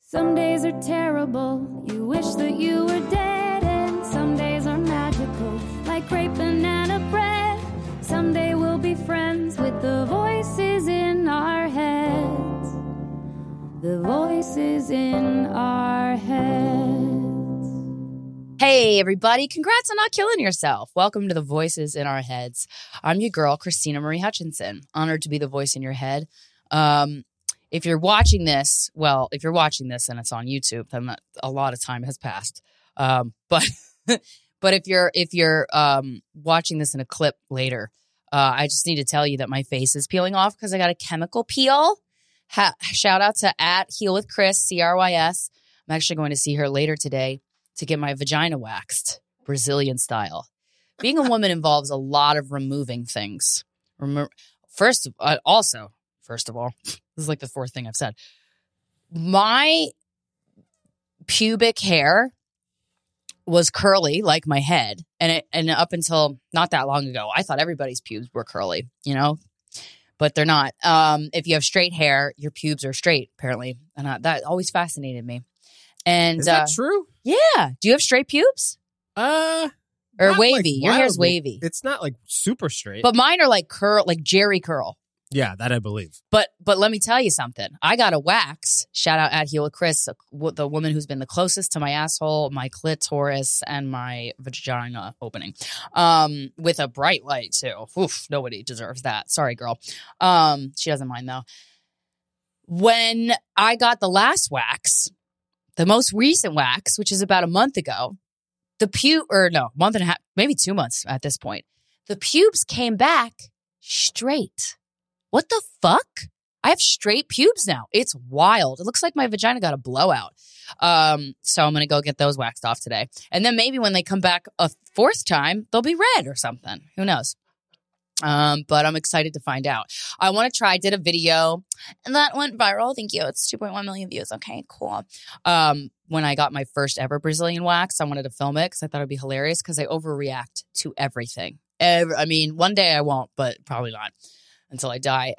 Some days are terrible, you wish that you were dead, and some days are magical, like great banana bread. Someday we'll be friends with the voices in our heads. The voices in our heads. Hey, everybody. Congrats on not killing yourself. Welcome to the Voices in Our Heads. I'm your girl, Christina Marie Hutchinson. Honored to be the voice in your head. If you're watching this, and it's on YouTube, then a lot of time has passed. But if you're watching this in a clip later, I just need to tell you that my face is peeling off because I got a chemical peel. Shout out to @HealWithChris, CRYS. I'm actually going to see her later today to get my vagina waxed, Brazilian style. Being a woman involves a lot of removing things. First of all, this is like the fourth thing I've said. My pubic hair was curly like my head. And up until not that long ago, I thought everybody's pubes were curly, but they're not. If you have straight hair, your pubes are straight, apparently. And that always fascinated me. And is that true? Yeah. Do you have straight pubes? Or wavy? Like your hair's wavy. It's not like super straight. But mine are like curl, like Jerry curl. Yeah, that I believe. But let me tell you something. I got a wax. Shout out @HealWithChris, the woman who's been the closest to my asshole, my clitoris, and my vagina opening. With a bright light too. Oof, nobody deserves that. Sorry, girl. She doesn't mind though. When I got the last wax, the most recent wax, which is about a month ago, month and a half, maybe 2 months at this point, the pubes came back straight. What the fuck? I have straight pubes now. It's wild. It looks like my vagina got a blowout. So I'm going to go get those waxed off today. And then maybe when they come back a fourth time, they'll be red or something. Who knows? But I'm excited to find out. I did a video and that went viral. Thank you. It's 2.1 million views. Okay, cool. When I got my first ever Brazilian wax, I wanted to film it because I thought it'd be hilarious because I overreact to everything. One day I won't, but probably not until I die.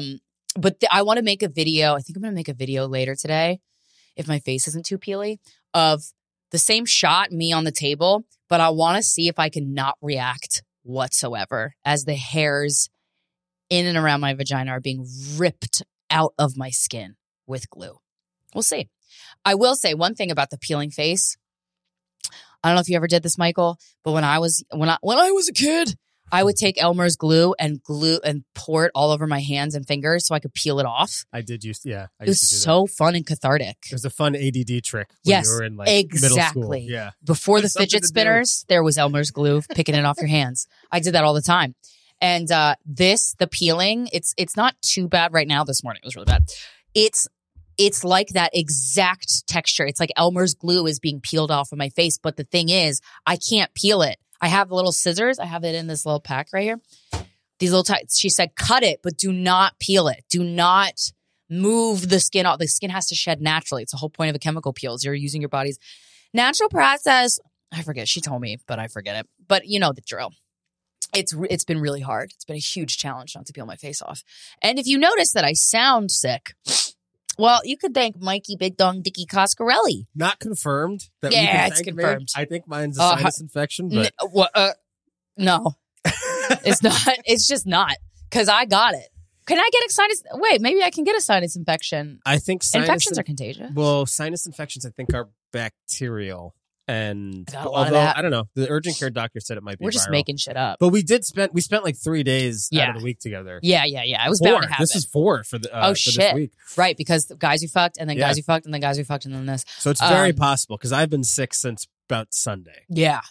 But I want to make a video. I think I'm going to make a video later today, if my face isn't too peely, of the same shot, me on the table, but I want to see if I can not react whatsoever as the hairs in and around my vagina are being ripped out of my skin with glue. We'll see. I will say one thing about the peeling face. I don't know if you ever did this, Michael, but when I was a kid, I would take Elmer's glue and pour it all over my hands and fingers so I could peel it off. I did use, yeah. It was so fun and cathartic. It was a fun ADD trick when you were in middle school. Yeah. Before the fidget spinners, there was Elmer's glue, picking it off your hands. I did that all the time. And the peeling, it's not too bad right now. This morning it was really bad. It's like that exact texture. It's like Elmer's glue is being peeled off of my face. But the thing is, I can't peel it. I have little scissors. I have it in this little pack right here. These little she said, cut it, but do not peel it. Do not move the skin off. The skin has to shed naturally. It's the whole point of a chemical peel is you're using your body's natural process. I forget. She told me, but I forget it. But you know the drill. It's been really hard. It's been a huge challenge not to peel my face off. And if you notice that I sound sick, well, you could thank Mikey Big Dong Dicky Coscarelli. Not confirmed. It's confirmed. I think mine's a sinus infection, but no, it's not. It's just not because I got it. Can I get a sinus? Wait, maybe I can get a sinus infection. I think infections are contagious. Well, sinus infections, I think, are bacterial. And although I don't know, the urgent care doctor said it might be. We're just making shit up. But we spent like 3 days out of the week together. Yeah. It was bound to happen. This is 4 for the for this week. Right, because the guys who fucked and then guys who fucked and then guys who fucked and then this. So it's very possible because I've been sick since about Sunday. Yeah.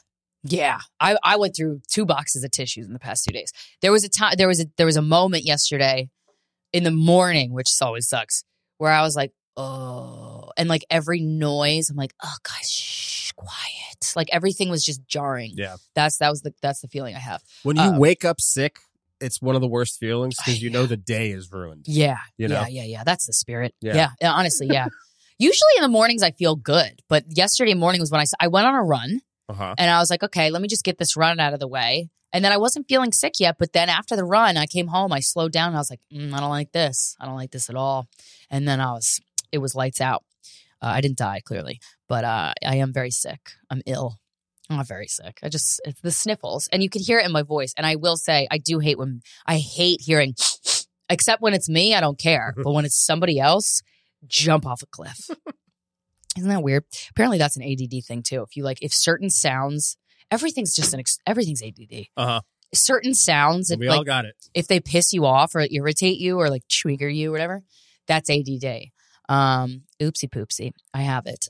I went through 2 boxes of tissues in the past 2 days. There was a moment yesterday in the morning, which always sucks, where I was like, oh, and like every noise, I'm like, oh guys, shh, quiet. Like everything was just jarring. Yeah, that's the feeling I have. When you wake up sick, it's one of the worst feelings because you know the day is ruined. Yeah, yeah. That's the spirit. Yeah, honestly, yeah. Usually in the mornings I feel good, but yesterday morning was when I went on a run, and I was like, okay, let me just get this run out of the way. And then I wasn't feeling sick yet, but then after the run, I came home, I slowed down, and I was like, I don't like this. I don't like this at all. And then it was lights out. I didn't die, clearly, but I am very sick. I'm ill. I'm not very sick. It's the sniffles, and you can hear it in my voice. And I will say, I hate hearing, except when it's me, I don't care. But when it's somebody else, jump off a cliff. Isn't that weird? Apparently that's an ADD thing too. If certain sounds, everything's ADD. Certain sounds, we all got it. If they piss you off or irritate you or like trigger you or whatever, that's ADD. Oopsie poopsie. I have it.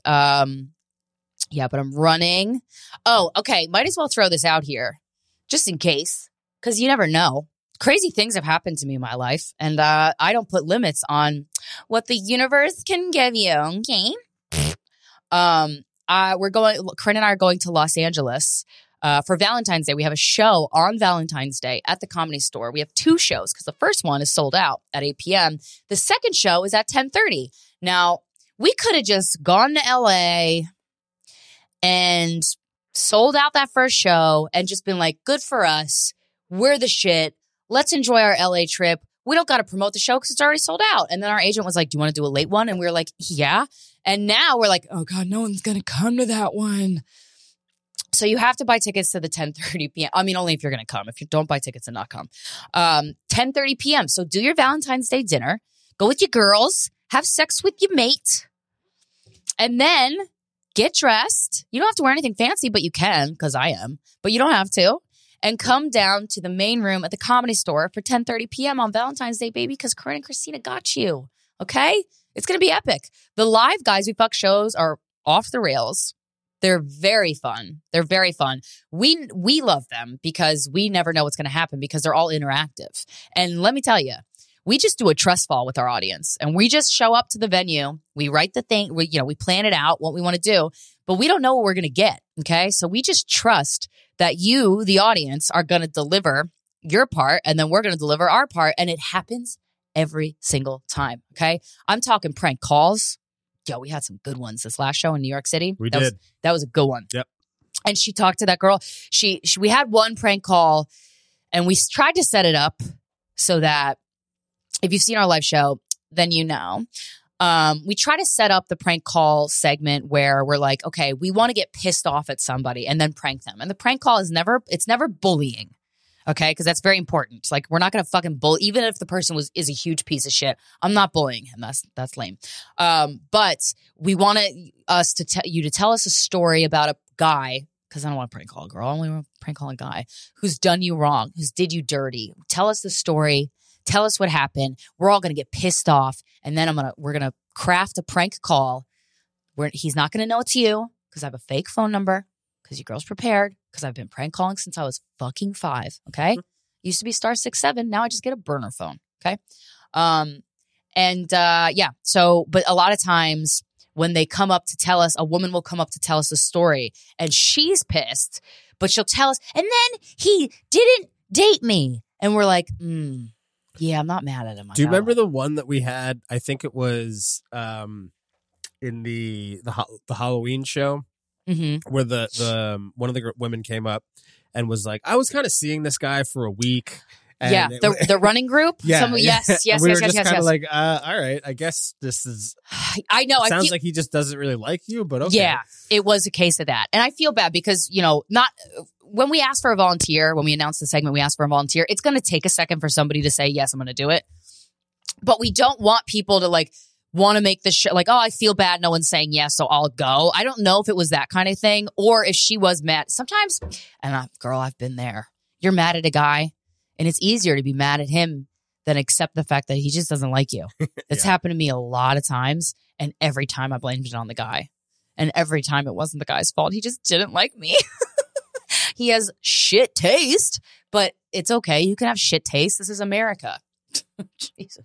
Yeah, but I'm running. Oh, okay. Might as well throw this out here just in case, because you never know. Crazy things have happened to me in my life, and I don't put limits on what the universe can give you. Okay. Corinne and I are going to Los Angeles for Valentine's Day. We have a show on Valentine's Day at the Comedy Store. We have 2 shows because the first one is sold out at 8 p.m. The second show is at 10:30. Now, we could have just gone to LA and sold out that first show and just been like, good for us. We're the shit. Let's enjoy our LA trip. We don't got to promote the show because it's already sold out. And then our agent was like, do you want to do a late one? And we were like, yeah. And now we're like, oh God, no one's going to come to that one. So you have to buy tickets to the 10:30 p.m. I mean, only if you're going to come. If you don't buy tickets and not come. 10:30 p.m. So do your Valentine's Day dinner. Go with your girls. Have sex with your mate. And then get dressed. You don't have to wear anything fancy, but you can, because I am. But you don't have to. And come down to the main room at the Comedy Store for 10:30 p.m. on Valentine's Day, baby, because Corinne and Christina got you. Okay? It's going to be epic. The live Guys We Fuck shows are off the rails. They're very fun. They're very fun. We love them because we never know what's going to happen because they're all interactive. And let me tell you, we just do a trust fall with our audience, and we just show up to the venue. We write the thing. We plan it out, what we want to do, but we don't know what we're going to get. Okay. So we just trust that you, the audience, are going to deliver your part, and then we're going to deliver our part. And it happens every single time. Okay. I'm talking prank calls. Yo, we had some good ones this last show in New York City. That was a good one. Yep. And she talked to that girl. We had one prank call, and we tried to set it up so that if you've seen our live show, then you know. We try to set up the prank call segment where we're like, okay, we want to get pissed off at somebody and then prank them. And the prank call is never bullying. Okay, because that's very important. Like, we're not going to fucking bully, even if the person is a huge piece of shit. I'm not bullying him. That's lame. But we want you to tell us a story about a guy, because I don't want to prank call a girl. I only want to prank call a guy who's done you wrong, who's did you dirty. Tell us the story. Tell us what happened. We're all going to get pissed off, and then we're going to craft a prank call where he's not going to know it's you because I have a fake phone number. Because your girl's prepared. Because I've been prank calling since I was fucking 5. Okay. Used to be *67. Now I just get a burner phone. Okay. Yeah. So, but a lot of times when they come up to tell us, a woman will come up to tell us a story and she's pissed, but she'll tell us, and then he didn't date me. And we're like, yeah, I'm not mad at him. Do you remember the one that we had? I think it was in the Halloween show. Mm-hmm. Where the one of the women came up and was like, I was kind of seeing this guy for a week. And the running group. Yeah, yes. We were just kind of like, all right, I guess this is. I know. Sounds like he just doesn't really like you, but okay. Yeah, it was a case of that, and I feel bad because not when we ask for a volunteer, when we announce the segment, we ask for a volunteer. It's going to take a second for somebody to say yes, I'm going to do it, but we don't want people to want to make this show like, oh, I feel bad. No one's saying yes, so I'll go. I don't know if it was that kind of thing or if she was mad. Sometimes, and girl, I've been there. You're mad at a guy, and it's easier to be mad at him than accept the fact that he just doesn't like you. It's happened to me a lot of times, and every time I blamed it on the guy. And every time it wasn't the guy's fault. He just didn't like me. He has shit taste, but it's okay. You can have shit taste. This is America. Jesus.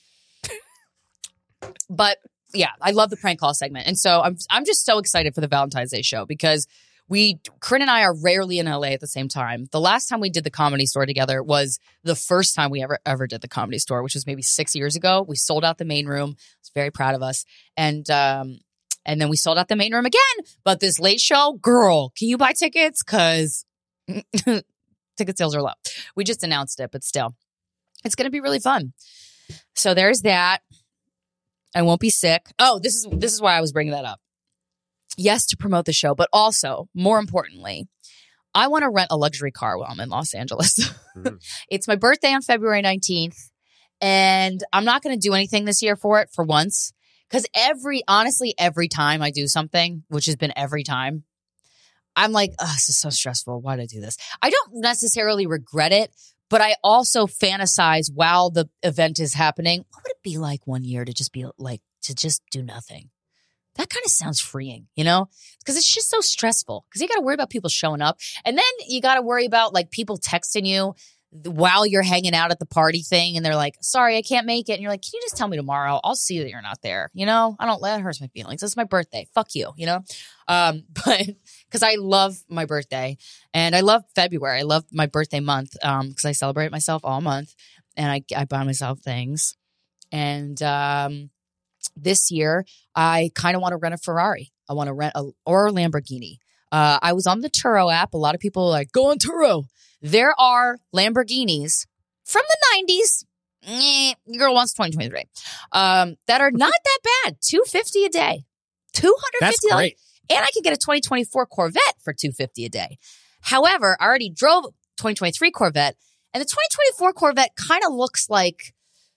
But yeah, I love the prank call segment. And so I'm just so excited for the Valentine's Day show because Corinne and I are rarely in LA at the same time. The last time we did the Comedy Store together was the first time we ever did the Comedy Store, which was maybe 6 years ago. We sold out the main room. I was very proud of us. And then we sold out the main room again. But this late show, girl, can you buy tickets? Because ticket sales are low. We just announced it, but still, it's going to be really fun. So there's that. I won't be sick. Oh, this is why I was bringing that up. Yes, to promote the show, but also, more importantly, I want to rent a luxury car while I'm in Los Angeles. It's my birthday on February 19th, and I'm not going to do anything this year for it for once. Because honestly, every time I do something, which has been every time, I'm like, oh, this is so stressful. Why did I do this? I don't necessarily regret it, but I also fantasize while the event is happening. What would it be like one year to just do nothing? That kind of sounds freeing, you know? Because it's just so stressful. Because you got to worry about people showing up. And then you got to worry about like people texting you while you're hanging out at the party thing. And they're like, sorry, I can't make it. And you're like, can you just tell me tomorrow? I'll see that you're not there. You know, that hurts my feelings. It's my birthday. Fuck you, you know? But because I love my birthday and I love February. I love my birthday month because I celebrate myself all month and I buy myself things. And this year, I kind of want to rent a Ferrari. I want to rent or a Lamborghini. I was on the Turo app. A lot of people are like, go on Turo. There are Lamborghinis from the 90s. Girl wants 2023. That are not that bad. $250 a day. $250. That's great. And I can get a 2024 Corvette for $250 a day. However, I already drove a 2023 Corvette, and the 2024 Corvette kind of looks like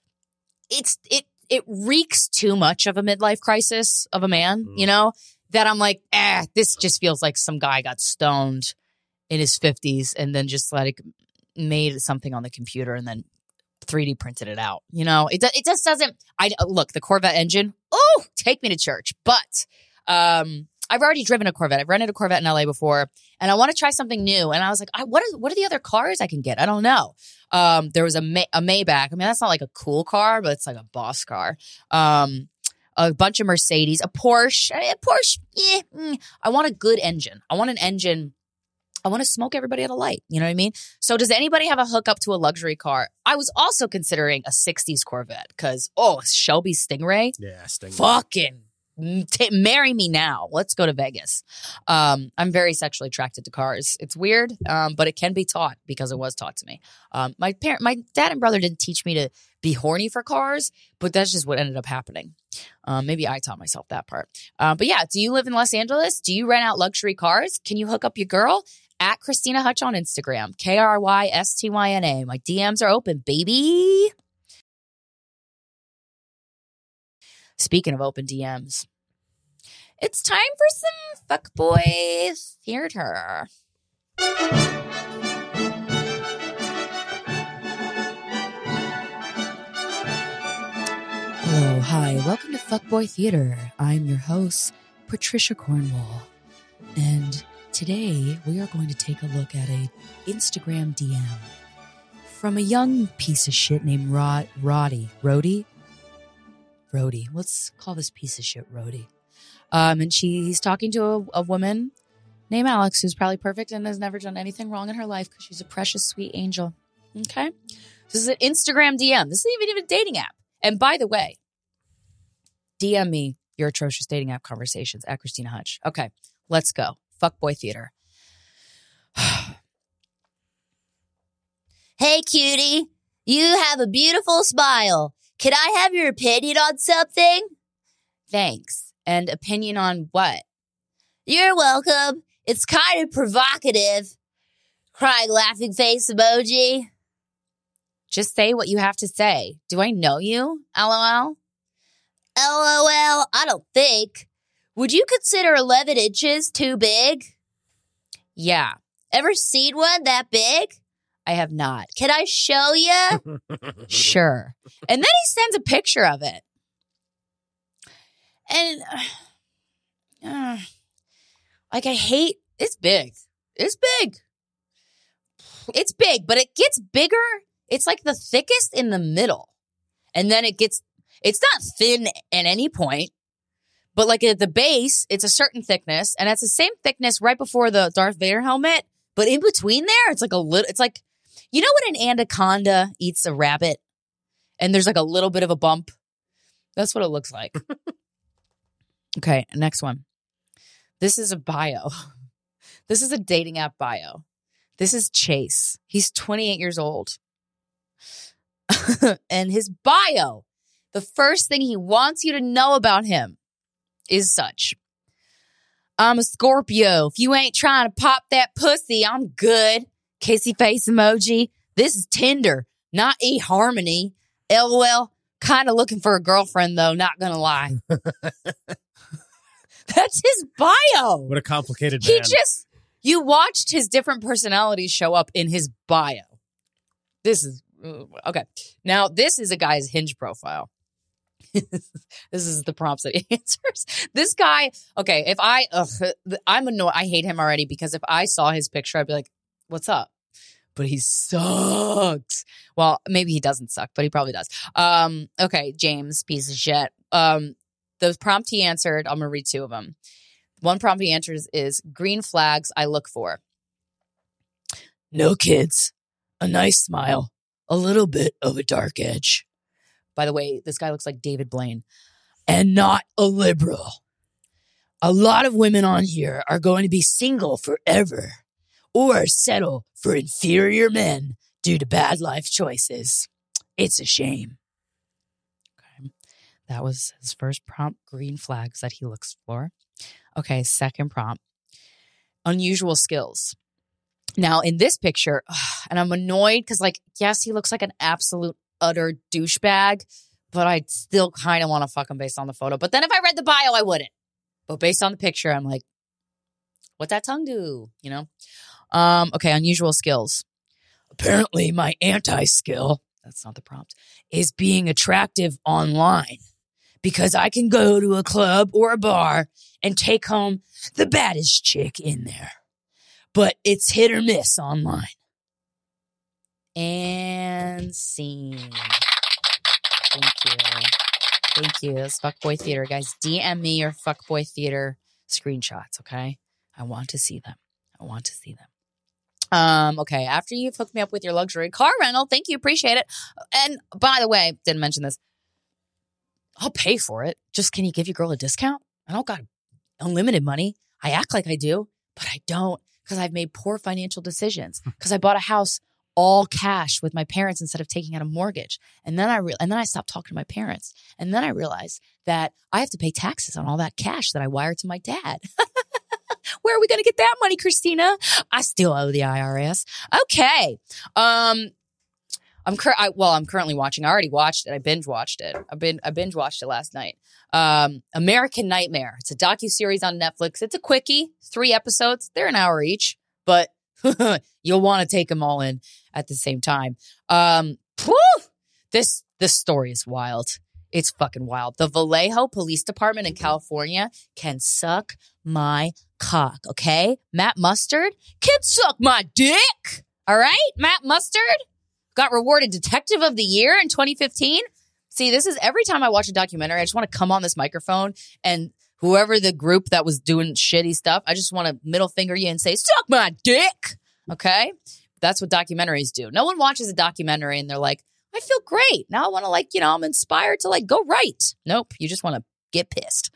it reeks too much of a midlife crisis of a man, you know, that I'm like, this just feels like some guy got stoned in his 50s and then just like made something on the computer and then 3D printed it out. You know, it just doesn't. Look, the Corvette engine. Oh, take me to church. But I've already driven a Corvette. I've rented a Corvette in LA before, and I want to try something new. And I was like, what are the other cars I can get? I don't know. There was a Maybach. I mean, that's not like a cool car, but it's like a boss car. A bunch of Mercedes, a Porsche. I want a good engine. I want an engine. I want to smoke everybody at a light. You know what I mean? So does anybody have a hookup to a luxury car? I was also considering a 60s Corvette because, Shelby Stingray. Yeah, Stingray. Fucking marry me now. Let's go to Vegas. I'm very sexually attracted to cars. It's weird, but it can be taught because it was taught to me. My dad and brother didn't teach me to be horny for cars, but that's just what ended up happening. Maybe I taught myself that part. But yeah, do you live in Los Angeles? Do you rent out luxury cars? Can you hook up your girl? At Christina Hutch on Instagram. KRYSTYNA. My DMs are open, baby. Speaking of open DMs, it's time for some fuckboy theater. Hello, hi, welcome to Fuckboy Theater. I'm your host, Patricia Cornwall, and today we are going to take a look at a Instagram DM from a young piece of shit named Rody. Let's call this piece of shit Rody. And he's talking to a woman named Alex who's probably perfect and has never done anything wrong in her life because she's a precious, sweet angel. Okay? This is an Instagram DM. This isn't even a dating app. And by the way, DM me your atrocious dating app conversations at Christina Hutch. Okay, let's go. Fuckboy theater. Hey, cutie. You have a beautiful smile. Could I have your opinion on something? Thanks. And opinion on what? You're welcome. It's kind of provocative. Crying laughing face emoji. Just say what you have to say. Do I know you? LOL? LOL, I don't think. Would you consider 11 inches too big? Yeah. Ever seen one that big? I have not. Can I show you? Sure. And then he sends a picture of it. And, I hate, it's big. It's big. It's big, but it gets bigger. It's like the thickest in the middle. And then it's not thin at any point, but like at the base, it's a certain thickness. And it's the same thickness right before the Darth Vader helmet. But in between there, it's like it's like, you know when an anaconda eats a rabbit and there's like a little bit of a bump? That's what it looks like. Okay, next one. This is a bio. This is a dating app bio. This is Chase. He's 28 years old. And his bio The first thing he wants you to know about him is such. I'm a Scorpio. If you ain't trying to pop that pussy, I'm good. Kissy face emoji. This is Tinder, not eHarmony. LOL. Kind of looking for a girlfriend, though, not gonna lie. That's his bio. What a complicated man. You watched his different personalities show up in his bio. This is, okay. Now, this is a guy's Hinge profile. This is the prompts that he answers. This guy, okay, I'm annoyed. I hate him already because if I saw his picture, I'd be like, what's up? But he sucks. Well, maybe he doesn't suck, but he probably does. Okay, James, piece of shit. The prompt he answered, I'm going to read two of them. One prompt he answers is green flags I look for. No kids, a nice smile, a little bit of a dark edge. By the way, this guy looks like David Blaine. And not a liberal. A lot of women on here are going to be single forever or settle for inferior men due to bad life choices. It's a shame. Okay. That was his first prompt, green flags that he looks for. Okay, second prompt, unusual skills. Now, in this picture, and I'm annoyed because, like, yes, he looks like an absolute utter douchebag, but I still kind of want to fuck him based on the photo. But then if I read the bio, I wouldn't. But based on the picture, I'm like, what that tongue do? You know? Okay, unusual skills. Apparently, my anti-skill, that's not the prompt, is being attractive online. Because I can go to a club or a bar and take home the baddest chick in there. But it's hit or miss online. And scene. Thank you. That's Fuckboy Theater. Guys, DM me your Fuckboy Theater screenshots, okay? I want to see them. Okay, after you've hooked me up with your luxury car rental, thank you, appreciate it. And by the way, didn't mention this. I'll pay for it. Just can you give your girl a discount? I don't got unlimited money. I act like I do, but I don't because I've made poor financial decisions because I bought a house all cash with my parents instead of taking out a mortgage. And then I stopped talking to my parents. And then I realized that I have to pay taxes on all that cash that I wired to my dad. Where are we going to get that money, Christina? I still owe the IRS. Okay. I'm currently watching. I already watched it. I binge watched it. I binge watched it last night. American Nightmare. It's a docuseries on Netflix. It's a quickie, 3 episodes. They're an hour each, but you'll want to take them all in at the same time. This story is wild. It's fucking wild. The Vallejo Police Department in California can suck my cock, okay? Matt Mustard can suck my dick, all right? Matt Mustard got rewarded Detective of the Year in 2015. See, this is every time I watch a documentary, I just want to come on this microphone and whoever the group that was doing shitty stuff, I just want to middle finger you and say, suck my dick, okay? That's what documentaries do. No one watches a documentary and they're like, I feel great. Now I want to I'm inspired to go right. Nope. You just want to get pissed.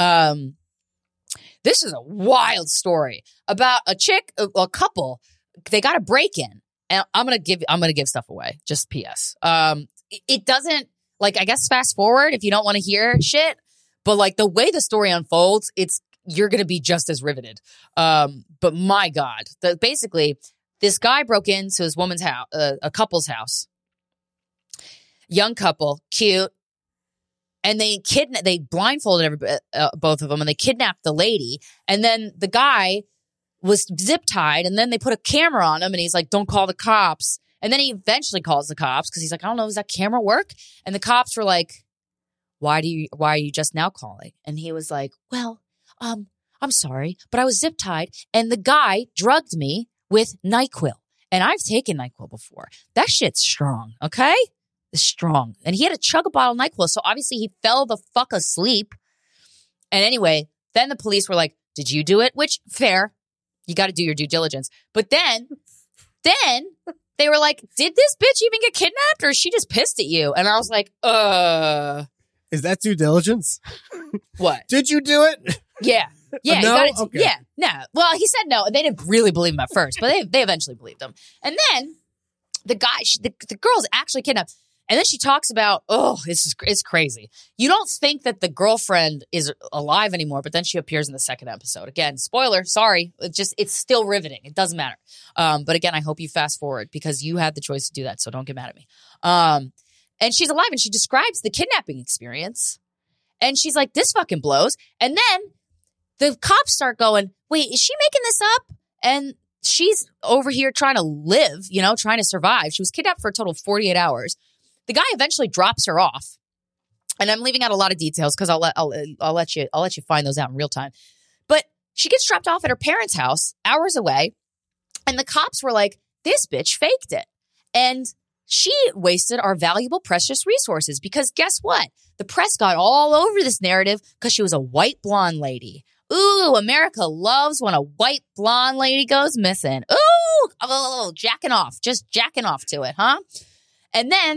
This is a wild story about a couple. They got a break in, and I'm gonna give stuff away. Just PS. It doesn't I guess fast forward if you don't want to hear shit, but the way the story unfolds, you're gonna be just as riveted. But my God, basically this guy broke into his woman's house, a couple's house. Young couple, cute, and they blindfolded both of them, and they kidnapped the lady. And then the guy was zip tied, and then they put a camera on him, and he's like, "Don't call the cops." And then he eventually calls the cops because he's like, "I don't know, does that camera work?" And the cops were like, "Why are you just now calling?" And he was like, "Well, I'm sorry, but I was zip tied, and the guy drugged me with NyQuil, and I've taken NyQuil before. That shit's strong, okay?" Strong. And he had to chug a bottle of NyQuil. So obviously he fell the fuck asleep. And anyway, then the police were like, did you do it? Which, fair. You got to do your due diligence. But then they were like, did this bitch even get kidnapped or is she just pissed at you? And I was like, Is that due diligence? What? Did you do it? Yeah. Yeah. No? Okay. Yeah. No. Well, he said no. They didn't really believe him at first, but they eventually believed him. And then the guy, the girl's actually kidnapped. And then she talks about, it's crazy. You don't think that the girlfriend is alive anymore, but then she appears in the second episode. Again, spoiler, sorry. It's still riveting. It doesn't matter. But again, I hope you fast forward because you had the choice to do that. So don't get mad at me. And she's alive and she describes the kidnapping experience. And she's like, this fucking blows. And then the cops start going, wait, is she making this up? And she's over here trying to live, trying to survive. She was kidnapped for a total of 48 hours. The guy eventually drops her off, and I'm leaving out a lot of details because I'll let you find those out in real time. But she gets dropped off at her parents' house hours away, and the cops were like, "This bitch faked it," and she wasted our valuable, precious resources because guess what? The press got all over this narrative because she was a white blonde lady. Ooh, America loves when a white blonde lady goes missing. Ooh, jacking off to it, huh? And then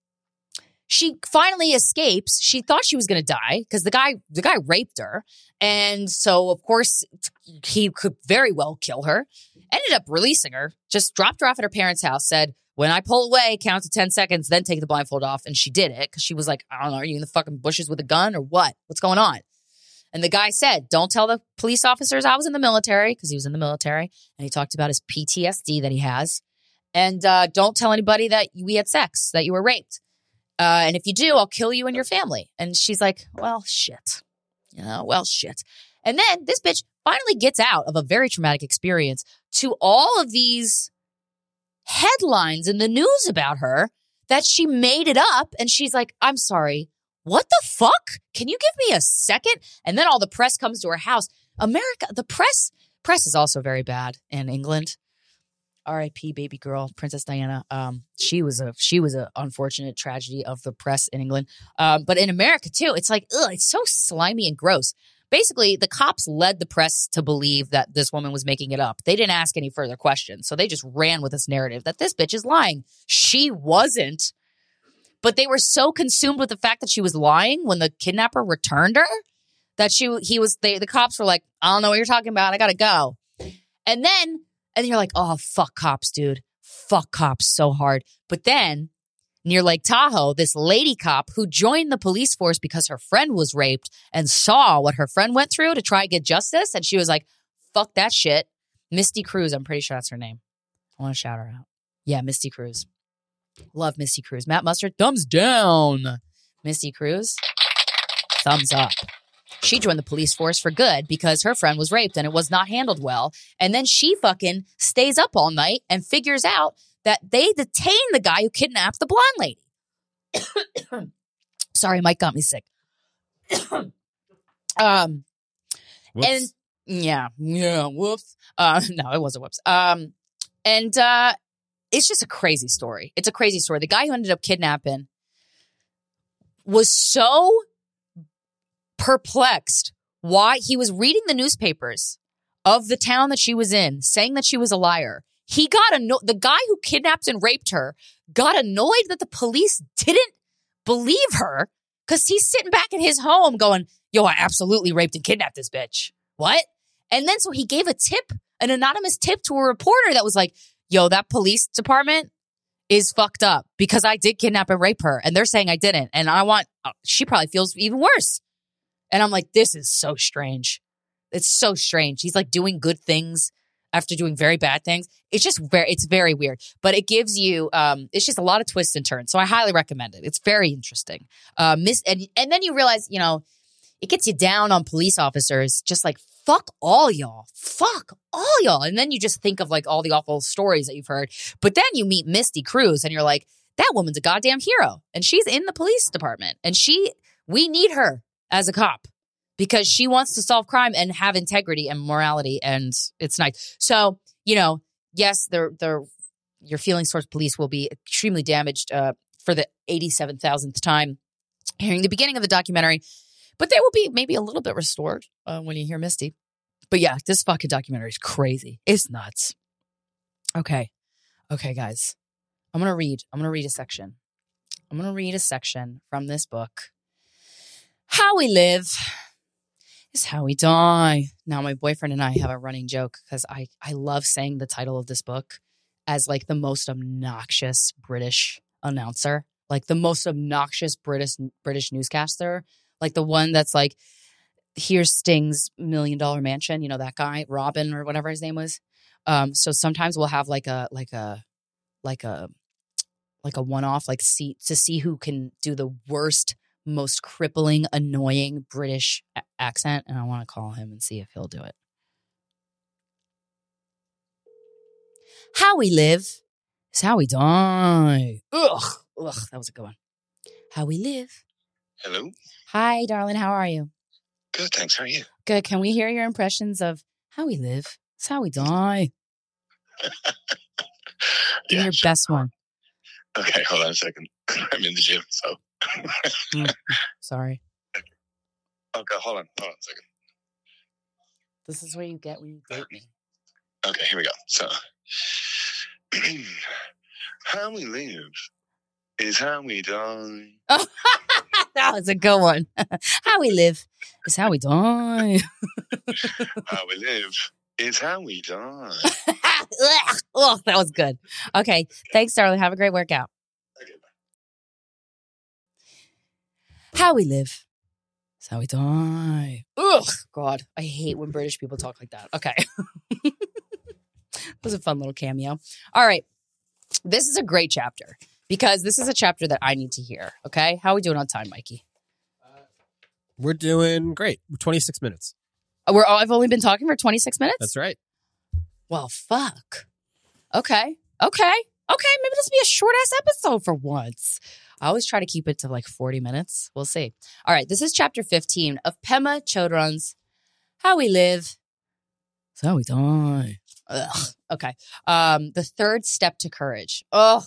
she finally escapes. She thought she was going to die because the guy raped her. And so, of course, he could very well kill her. Ended up releasing her, just dropped her off at her parents' house, said, when I pull away, count to 10 seconds, then take the blindfold off. And she did it because she was like, I don't know, are you in the fucking bushes with a gun or what? What's going on? And the guy said, don't tell the police officers I was in the military because he was in the military. And he talked about his PTSD that he has. And don't tell anybody that we had sex, that you were raped. And if you do, I'll kill you and your family. And she's like, well, shit. Shit. And then this bitch finally gets out of a very traumatic experience to all of these headlines in the news about her that she made it up. And she's like, I'm sorry. What the fuck? Can you give me a second? And then all the press comes to her house. America, the press is also very bad in England. R.I.P. baby girl, Princess Diana. She was a unfortunate tragedy of the press in England. But in America too, it's like, it's so slimy and gross. Basically, the cops led the press to believe that this woman was making it up. They didn't ask any further questions. So they just ran with this narrative that this bitch is lying. She wasn't. But they were so consumed with the fact that she was lying when the kidnapper returned her that the cops were like, I don't know what you're talking about. I got to go. And you're like, oh, fuck cops, dude. Fuck cops so hard. But then near Lake Tahoe, this lady cop who joined the police force because her friend was raped and saw what her friend went through to try to get justice. And she was like, fuck that shit. Misty Cruz, I'm pretty sure that's her name. I want to shout her out. Yeah, Misty Cruz. Love Misty Cruz. Matt Mustard, thumbs down. Misty Cruz, thumbs up. She joined the police force for good because her friend was raped and it was not handled well. And then she fucking stays up all night and figures out that they detained the guy who kidnapped the blonde lady. Sorry, Mike got me sick. Whoops. And yeah, whoops. No, it wasn't whoops. It's just a crazy story. It's a crazy story. The guy who ended up kidnapping was so perplexed why he was reading the newspapers of the town that she was in, saying that she was a liar. He got the guy who kidnapped and raped her got annoyed that the police didn't believe her because he's sitting back in his home going, yo, I absolutely raped and kidnapped this bitch. What? And then so he gave an anonymous tip to a reporter that was like, yo, that police department is fucked up because I did kidnap and rape her and they're saying I didn't. And she probably feels even worse. And I'm like, this is so strange. It's so strange. He's like doing good things after doing very bad things. It's very weird, but it gives you, it's just a lot of twists and turns. So I highly recommend it. It's very interesting. And then you realize, it gets you down on police officers, just like, fuck all y'all. Fuck all y'all. And then you just think of like all the awful stories that you've heard. But then you meet Misty Cruz and you're like, that woman's a goddamn hero. And she's in the police department. And we need her as a cop because she wants to solve crime and have integrity and morality. And it's nice. So, yes, your feelings towards police will be extremely damaged for the 87,000th time hearing the beginning of the documentary. But they will be maybe a little bit restored when you hear Misty. But yeah, this fucking documentary is crazy. It's nuts. Okay, guys. I'm gonna read a section. I'm gonna read a section from this book. How we live is how we die. Now, my boyfriend and I have a running joke because I love saying the title of this book as like the most obnoxious British announcer. like the most obnoxious British newscaster, like the one that's like, here's Sting's $1 Million Mansion, you know, that guy, Robin or whatever his name was. So sometimes we'll have like a one-off, like see who can do the worst, most crippling, annoying British accent, and I want to call him and see if he'll do it. How we live is how we die. Ugh, that was a good one. How we live. Hello. Hi, darling. How are you? Good, thanks. How are you? Good. Can we hear your impressions of how we live? It's how we die. Do your sure. best one. Okay, hold on a second. I'm in the gym, so. Sorry. Okay, hold on a second. This is what you get when you date me. Okay, here we go. So, how we live is how we die. Oh, that was a good one. How we live is how we die. How we live is how we die. Oh, that was good. Okay, thanks, darling. Have a great workout. Okay, bye. How we live is how we die. Ugh, God, I hate when British people talk like that. Okay. It was a fun little cameo. All right. This is a great chapter because this is a chapter that I need to hear. Okay. How are we doing on time, Mikey? We're doing great. 26 minutes. I've only been talking for 26 minutes? That's right. Well, fuck. Okay. Maybe this will be a short-ass episode for once. I always try to keep it to like 40 minutes. We'll see. All right. This is chapter 15 of Pema Chodron's How We Live is How We Die. Ugh. Okay. The third step to courage. Ugh.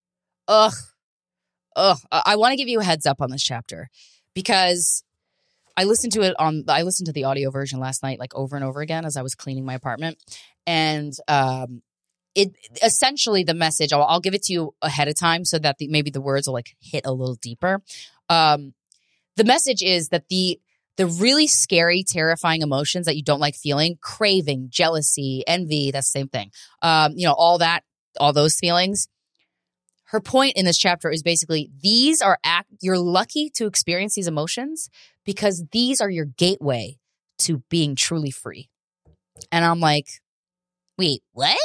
I want to give you a heads up on this chapter because I listened to the audio version last night, like over and over again as I was cleaning my apartment. And, it essentially the message, I'll give it to you ahead of time so that maybe the words will like hit a little deeper. The message is that the really scary, terrifying emotions that you don't like feeling, craving, jealousy, envy, that's the same thing. All those feelings. Her point in this chapter is basically you're lucky to experience these emotions because these are your gateway to being truly free. And I'm like, wait, what?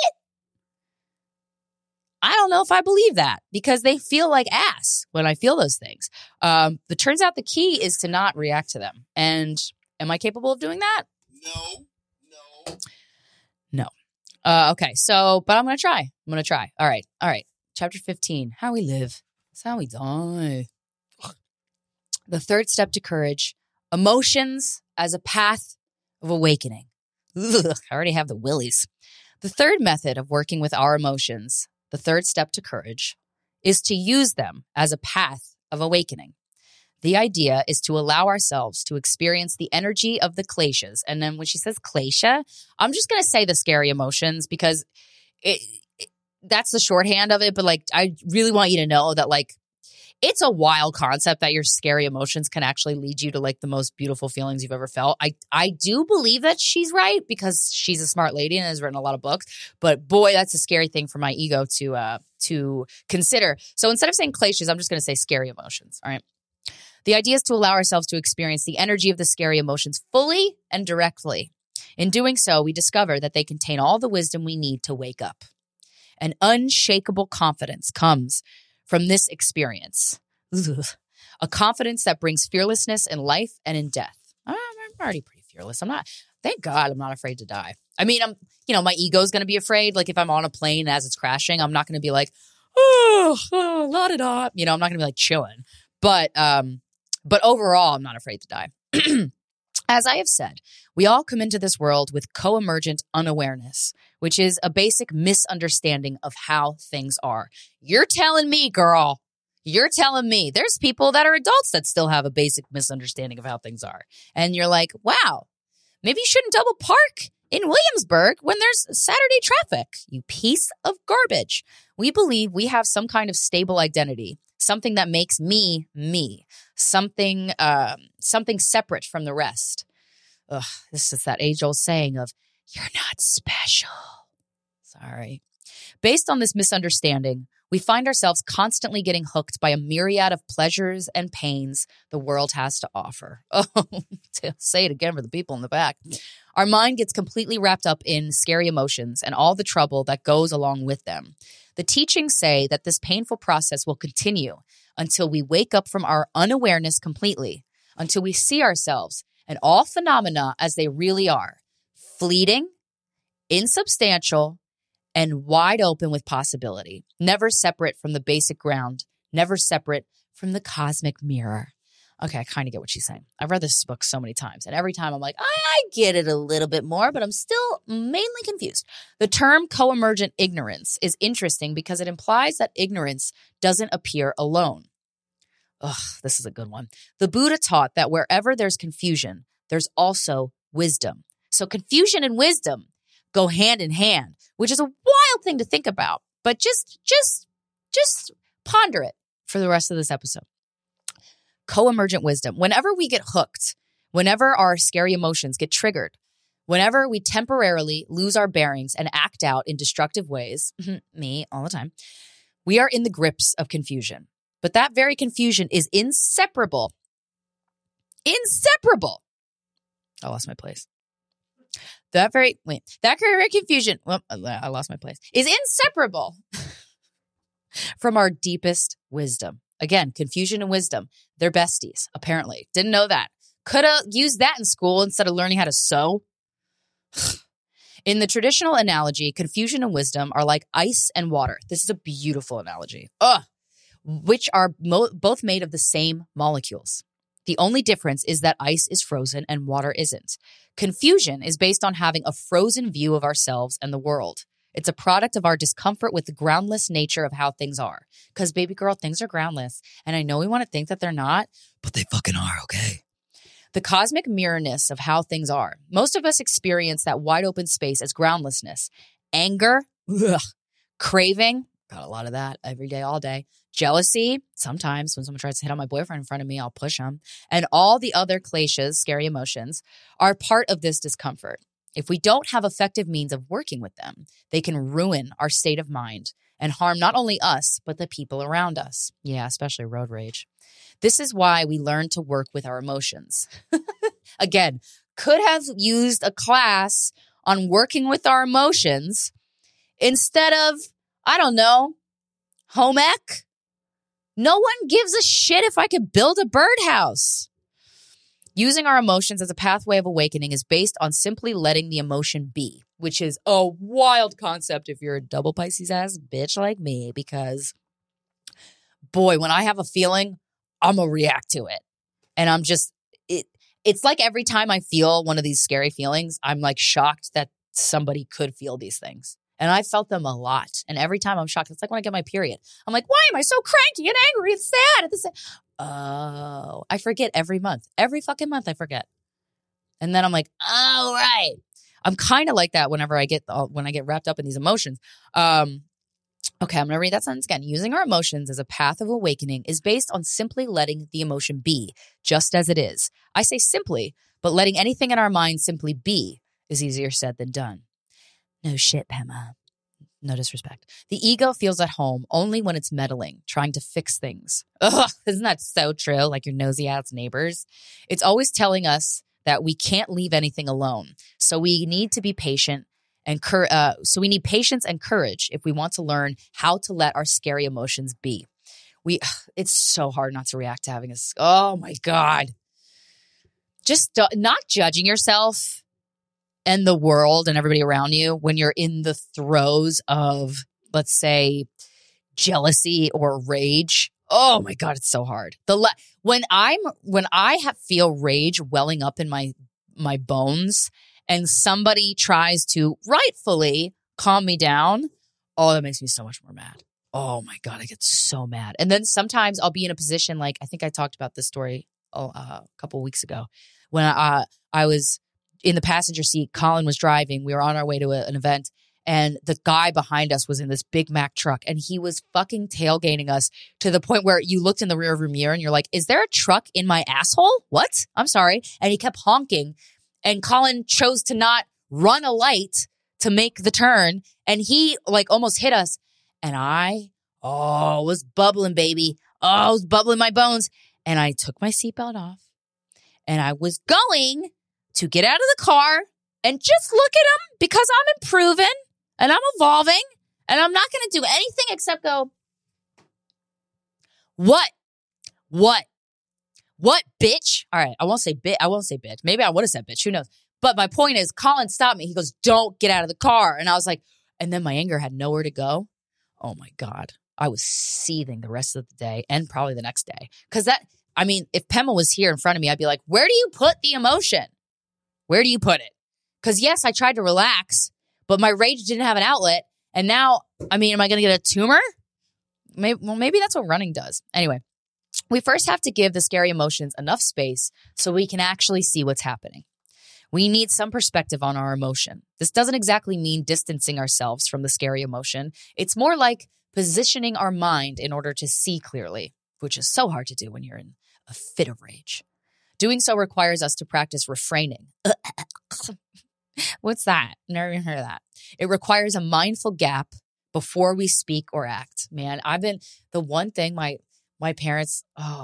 I don't know if I believe that because they feel like ass when I feel those things. But turns out the key is to not react to them. And am I capable of doing that? No. Okay. So, but I'm going to try. All right. Chapter 15, How We Live is How We Die. The third step to courage, emotions as a path of awakening. Ugh, I already have the willies. The third method of working with our emotions, the third step to courage, is to use them as a path of awakening. The idea is to allow ourselves to experience the energy of the kleshas. And then when she says klesha, I'm just going to say the scary emotions because that's the shorthand of it. But like, I really want you to know that like, it's a wild concept that your scary emotions can actually lead you to like the most beautiful feelings you've ever felt. I do believe that she's right because she's a smart lady and has written a lot of books. But boy, that's a scary thing for my ego to consider. So instead of saying kleshas, I'm just going to say scary emotions. All right. The idea is to allow ourselves to experience the energy of the scary emotions fully and directly. In doing so, we discover that they contain all the wisdom we need to wake up. An unshakable confidence comes from this experience. Ugh. A confidence that brings fearlessness in life and in death. I'm already pretty fearless. Thank God I'm not afraid to die. I mean, my ego's going to be afraid. Like if I'm on a plane as it's crashing, I'm not going to be like, la da da. I'm not going to be like chilling. But overall, I'm not afraid to die. As I have said, we all come into this world with co-emergent unawareness, which is a basic misunderstanding of how things are. You're telling me, girl. You're telling me. There's people that are adults that still have a basic misunderstanding of how things are. And you're like, wow, maybe you shouldn't double park in Williamsburg when there's Saturday traffic, you piece of garbage. We believe we have some kind of stable identity, something that makes me, something separate from the rest. Ugh, this is that age-old saying of, you're not special. Sorry. Based on this misunderstanding, We find ourselves constantly getting hooked by a myriad of pleasures and pains the world has to offer. Oh, say it again for the people in the back. Our mind gets completely wrapped up in scary emotions and all the trouble that goes along with them. The teachings say that this painful process will continue until we wake up from our unawareness completely, until we see ourselves and all phenomena as they really are, fleeting, insubstantial, and wide open with possibility, never separate from the basic ground, never separate from the cosmic mirror. Okay, I kind of get what she's saying. I've read this book so many times, and every time I'm like, I get it a little bit more, but I'm still mainly confused. The term co-emergent ignorance is interesting because it implies that ignorance doesn't appear alone. Ugh, this is a good one. The Buddha taught that wherever there's confusion, there's also wisdom. So confusion and wisdom go hand in hand, which is a wild thing to think about, but just ponder it for the rest of this episode. Co-emergent wisdom. Whenever we get hooked, whenever our scary emotions get triggered, whenever we temporarily lose our bearings and act out in destructive ways, me all the time, we are in the grips of confusion. But that very confusion is inseparable. Inseparable. I lost my place. That very confusion, well, I lost my place, is inseparable from our deepest wisdom. Again, confusion and wisdom, they're besties, apparently. Didn't know that. Could have used that in school instead of learning how to sew. In the traditional analogy, confusion and wisdom are like ice and water. This is a beautiful analogy. Which are both made of the same molecules. The only difference is that ice is frozen and water isn't. Confusion is based on having a frozen view of ourselves and the world. It's a product of our discomfort with the groundless nature of how things are. Because, baby girl, things are groundless. And I know we want to think that they're not, but they fucking are, okay? The cosmic mirrorness of how things are. Most of us experience that wide open space as groundlessness. Anger, craving, got a lot of that every day, all day. Jealousy, sometimes when someone tries to hit on my boyfriend in front of me, I'll push him. And all the other kleshas, scary emotions, are part of this discomfort. If we don't have effective means of working with them, they can ruin our state of mind and harm not only us, but the people around us. Yeah, especially road rage. This is why we learn to work with our emotions. Again, could have used a class on working with our emotions instead of, I don't know, home ec. No one gives a shit if I could build a birdhouse. Using our emotions as a pathway of awakening is based on simply letting the emotion be, which is a wild concept if you're a double Pisces ass bitch like me, because boy, when I have a feeling, I'm going to react to it. And I'm just, it's like every time I feel one of these scary feelings, I'm like shocked that somebody could feel these things. And I felt them a lot. And every time I'm shocked, it's like when I get my period. I'm like, why am I so cranky and angry and sad at the same? Oh, I forget every month. Every fucking month I forget. And then I'm like, oh, right. I'm kind of like that when I get wrapped up in these emotions. Okay, I'm going to read that sentence again. Using our emotions as a path of awakening is based on simply letting the emotion be, just as it is. I say simply, but letting anything in our mind simply be is easier said than done. No shit, Pema. No disrespect. The ego feels at home only when it's meddling, trying to fix things. Ugh, isn't that so true? Like your nosy ass neighbors. It's always telling us that we can't leave anything alone. So we need to be patient and so we need patience and courage if we want to learn how to let our scary emotions be. It's so hard not to react to having oh my God. Just not judging yourself and the world and everybody around you when you're in the throes of, let's say, jealousy or rage. Oh my God, it's so hard. When I feel rage welling up in my bones and somebody tries to rightfully calm me down, oh, that makes me so much more mad. Oh my God, I get so mad. And then sometimes I'll be in a position, like I think I talked about this story a couple of weeks ago when I was in the passenger seat. Colin was driving. We were on our way to an event, and the guy behind us was in this Big Mac truck, and he was fucking tailgating us to the point where you looked in the rearview mirror and you're like, is there a truck in my asshole? What? I'm sorry. And he kept honking, and Colin chose to not run a light to make the turn, and he like almost hit us. And I Oh, it was bubbling, baby. Oh, it was bubbling my bones. And I took my seatbelt off and I was going to get out of the car and just look at him because I'm improving and I'm evolving and I'm not going to do anything except go, what, bitch? All right. I won't say bitch. Maybe I would have said bitch. Who knows? But my point is, Colin stopped me. He goes, don't get out of the car. And I was like, and then my anger had nowhere to go. Oh my God. I was seething the rest of the day and probably the next day. Because if Pema was here in front of me, I'd be like, where do you put the emotion? Where do you put it? Because yes, I tried to relax, but my rage didn't have an outlet. And now, am I going to get a tumor? Maybe that's what running does. Anyway, we first have to give the scary emotions enough space so we can actually see what's happening. We need some perspective on our emotion. This doesn't exactly mean distancing ourselves from the scary emotion. It's more like positioning our mind in order to see clearly, which is so hard to do when you're in a fit of rage. Doing so requires us to practice refraining. What's that? Never even heard of that. It requires a mindful gap before we speak or act. Man, the one thing my parents,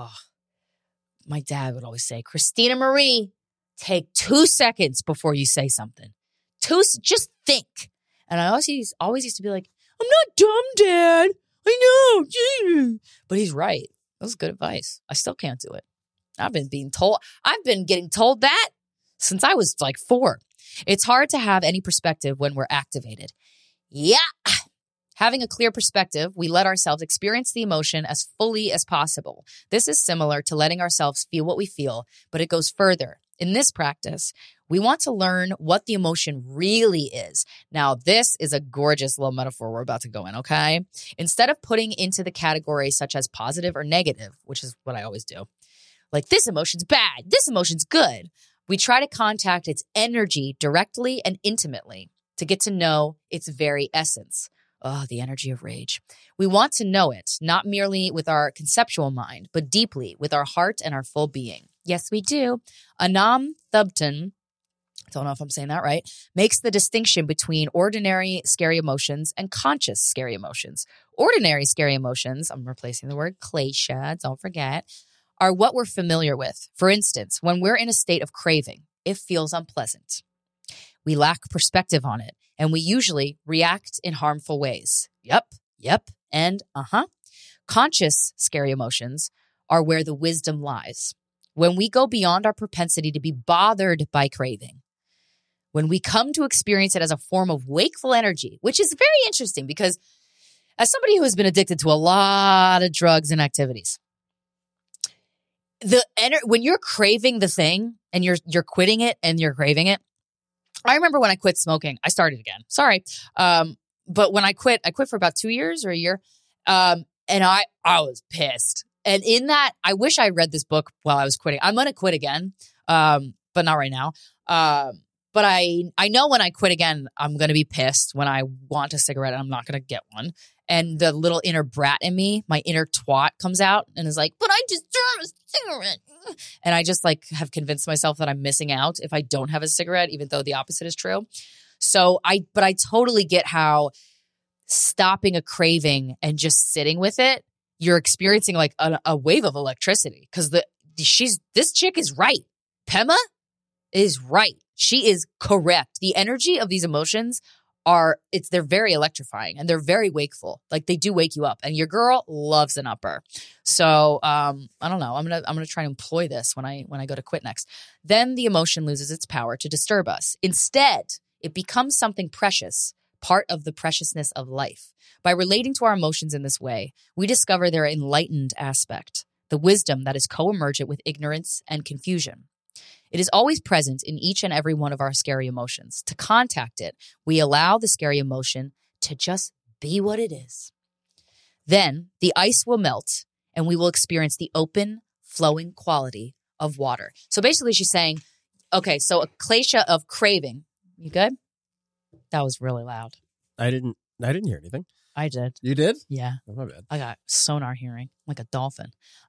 my dad would always say, Christina Marie, take 2 seconds before you say something. Just think. And I always used to be like, I'm not dumb, Dad. I know. But he's right. That was good advice. I still can't do it. I've been getting told that since I was like 4. It's hard to have any perspective when we're activated. Yeah. Having a clear perspective, we let ourselves experience the emotion as fully as possible. This is similar to letting ourselves feel what we feel, but it goes further. In this practice, we want to learn what the emotion really is. Now, this is a gorgeous little metaphor we're about to go in, okay? Instead of putting into the categories such as positive or negative, which is what I always do, like this emotion's bad, this emotion's good, we try to contact its energy directly and intimately to get to know its very essence. Oh, the energy of rage. We want to know it, not merely with our conceptual mind, but deeply with our heart and our full being. Yes, we do. Anam Thubten, don't know if I'm saying that right, makes the distinction between ordinary scary emotions and conscious scary emotions. Ordinary scary emotions, I'm replacing the word klesha, don't forget, are what we're familiar with. For instance, when we're in a state of craving, it feels unpleasant. We lack perspective on it, and we usually react in harmful ways. Yep, and Conscious scary emotions are where the wisdom lies. When we go beyond our propensity to be bothered by craving, when we come to experience it as a form of wakeful energy, which is very interesting because as somebody who has been addicted to a lot of drugs and activities, when you're craving the thing and you're quitting it and you're craving it. I remember when I quit smoking, I started again. Sorry. But when I quit for about 2 years or a year. And I was pissed. And in that, I wish I read this book while I was quitting. I'm going to quit again. But not right now. But I know when I quit again, I'm going to be pissed when I want a cigarette and I'm not going to get one. And the little inner brat in me, my inner twat comes out and is like, but I just deserve a cigarette. And I just have convinced myself that I'm missing out if I don't have a cigarette, even though the opposite is true. But I totally get how stopping a craving and just sitting with it, you're experiencing a wave of electricity because this chick is right. Pema is right. She is correct. The energy of these emotions they're very electrifying and they're very wakeful. They do wake you up, and your girl loves an upper. So, I don't know. I'm going to try to employ this when I go to quit next. Then the emotion loses its power to disturb us. Instead, it becomes something precious, part of the preciousness of life. By relating to our emotions in this way, we discover their enlightened aspect, the wisdom that is co-emergent with ignorance and confusion. It is always present in each and every one of our scary emotions. To contact it, we allow the scary emotion to just be what it is. Then the ice will melt and we will experience the open, flowing quality of water. So basically she's saying, okay, so a klesha of craving. You good? That was really loud. I didn't hear anything. I did. You did? Yeah. Oh, my bad. I got sonar hearing like a dolphin.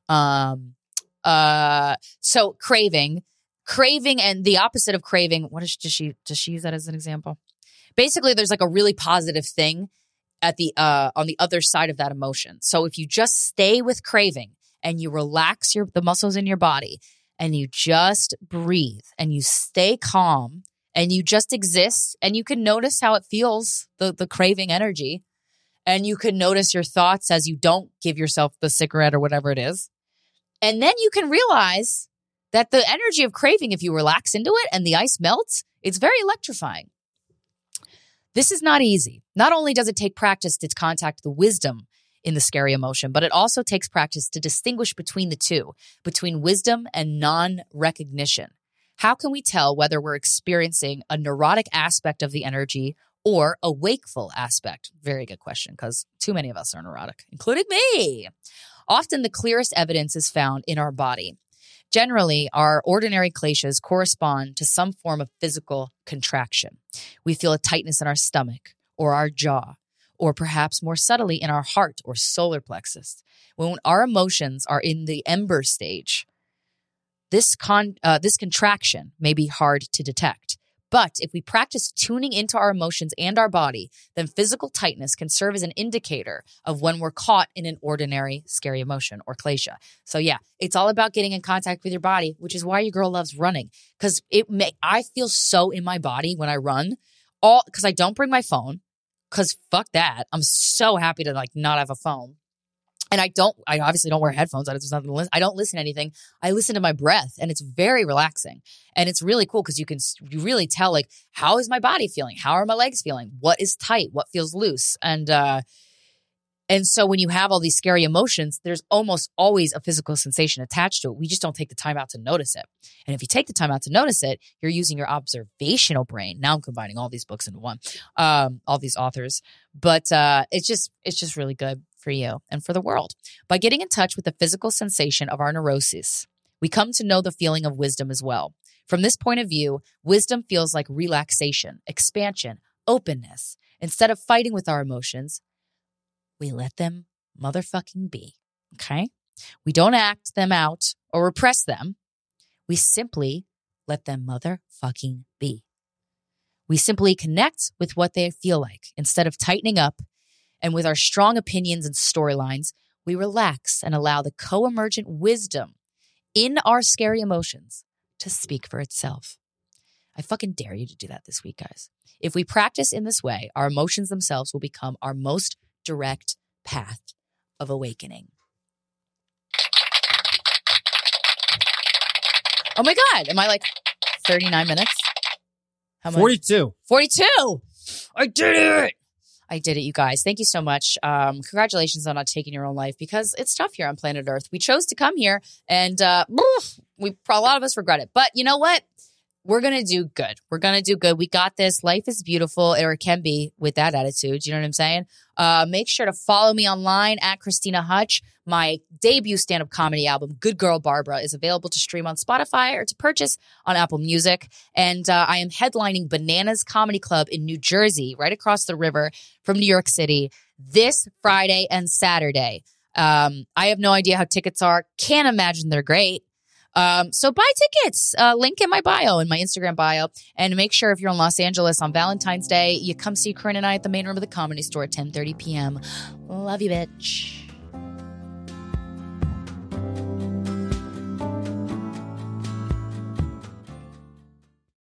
So craving and the opposite of craving. Does she use that as an example? Basically, there's a really positive thing at the on the other side of that emotion. So if you just stay with craving and you relax the muscles in your body and you just breathe and you stay calm and you just exist and you can notice how it feels, the craving energy, and you can notice your thoughts as you don't give yourself the cigarette or whatever it is. And then you can realize that the energy of craving, if you relax into it and the ice melts, it's very electrifying. This is not easy. Not only does it take practice to contact the wisdom in the scary emotion, but it also takes practice to distinguish between the two, between wisdom and non-recognition. How can we tell whether we're experiencing a neurotic aspect of the energy or a wakeful aspect? Very good question, because too many of us are neurotic, including me. Often the clearest evidence is found in our body. Generally, our ordinary kleshas correspond to some form of physical contraction. We feel a tightness in our stomach or our jaw, or perhaps more subtly in our heart or solar plexus. When our emotions are in the ember stage, this contraction may be hard to detect. But if we practice tuning into our emotions and our body, then physical tightness can serve as an indicator of when we're caught in an ordinary scary emotion or klesha. So yeah, it's all about getting in contact with your body, which is why your girl loves running. Because I feel so in my body when I run, because I don't bring my phone, because fuck that. I'm so happy to not have a phone. And I obviously don't wear headphones. There's nothing to listen. I don't listen to anything. I listen to my breath, and it's very relaxing. And it's really cool because you really tell how is my body feeling? How are my legs feeling? What is tight? What feels loose? And so when you have all these scary emotions, there's almost always a physical sensation attached to it. We just don't take the time out to notice it. And if you take the time out to notice it, you're using your observational brain. Now I'm combining all these books into one, all these authors. But it's just really good for you and for the world. By getting in touch with the physical sensation of our neuroses, we come to know the feeling of wisdom as well. From this point of view, wisdom feels like relaxation, expansion, openness. Instead of fighting with our emotions, we let them motherfucking be, okay? We don't act them out or repress them. We simply let them motherfucking be. We simply connect with what they feel like. Instead of tightening up and with our strong opinions and storylines, we relax and allow the co-emergent wisdom in our scary emotions to speak for itself. I fucking dare you to do that this week, guys. If we practice in this way, our emotions themselves will become our most direct path of awakening. Oh my God. Am I 39 minutes? How much? 42. 42. I did it. I did it, you guys. Thank you so much. Congratulations on not taking your own life, because it's tough here on planet Earth. We chose to come here, and a lot of us regret it. But you know what? We're going to do good. We're going to do good. We got this. Life is beautiful, or it can be with that attitude. You know what I'm saying? Make sure to follow me online at Christina Hutch. My debut stand-up comedy album, Good Girl Barbara, is available to stream on Spotify or to purchase on Apple Music. And I am headlining Bananas Comedy Club in New Jersey, right across the river from New York City, this Friday and Saturday. I have no idea how tickets are. Can't imagine they're great. So buy tickets, link in my bio, in my Instagram bio, and make sure if you're in Los Angeles on Valentine's Day, you come see Corinne and I at the main room of the Comedy Store at 10:30 p.m. Love you, bitch.